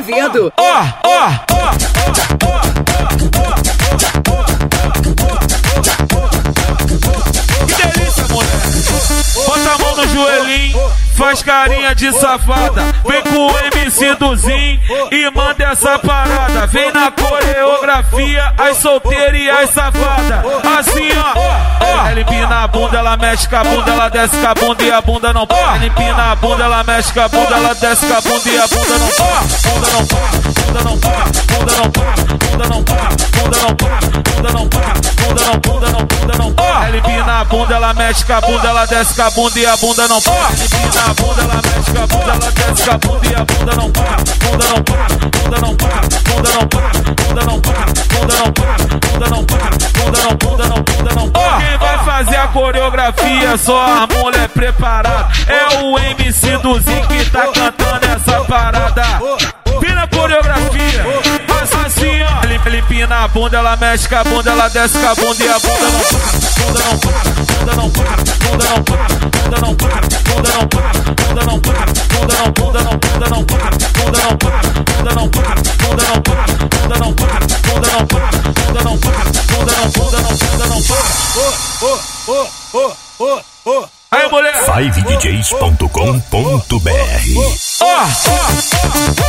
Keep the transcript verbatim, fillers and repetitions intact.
Azevedo. Ó, ó, ó. Que delícia, mulher. Bota a mão no joelhinho, faz carinha de safada. Vem com o M C Duzinho e manda essa parada. Vem na coreografia, as solteiras e as safadas. Assim, ó, ó. Ela empina a bunda, ela mexe com a bunda, ela desce com a bunda e a bunda não para. Ela empina a bunda, ela mexe com a bunda, ela desce com a bunda e a bunda não para. Bunda não para, bunda não para, bunda não para, bunda não para, bunda não para, bunda não para, bunda não, bunda não, bunda não para. Ela empina a bunda, ela mexe com a bunda, ela desce com a bunda e a bunda não para. Ela empina a bunda, ela mexe com a bunda, ela desce com a bunda e a bunda não para. Bunda não para, bunda não para, bunda não para, bunda não para, bunda não para, bunda não para, bunda não, bunda não, bunda não para. Quem vai fazer a coreografia só a mulher preparada. É o M C Duzinho que tá cantando essa parada. Vira a coreografia, faz assim, ó. Ele, ele empina a bunda, ela mexe com a bunda, ela desce com a bunda e a bunda não para. Bunda não para, bunda não para, bunda não para, bunda não para, bunda não para, bunda não para, bunda não, bunda não, bunda não para, bunda não para, bunda não para, bunda não para, bunda não para, bunda não para, bunda não para, bunda não, bunda não, bunda não para. Oh, oh, oh, oh, oh, oh. Aí, mulher. five d js ponto com ponto b r. Ó, ó, ó.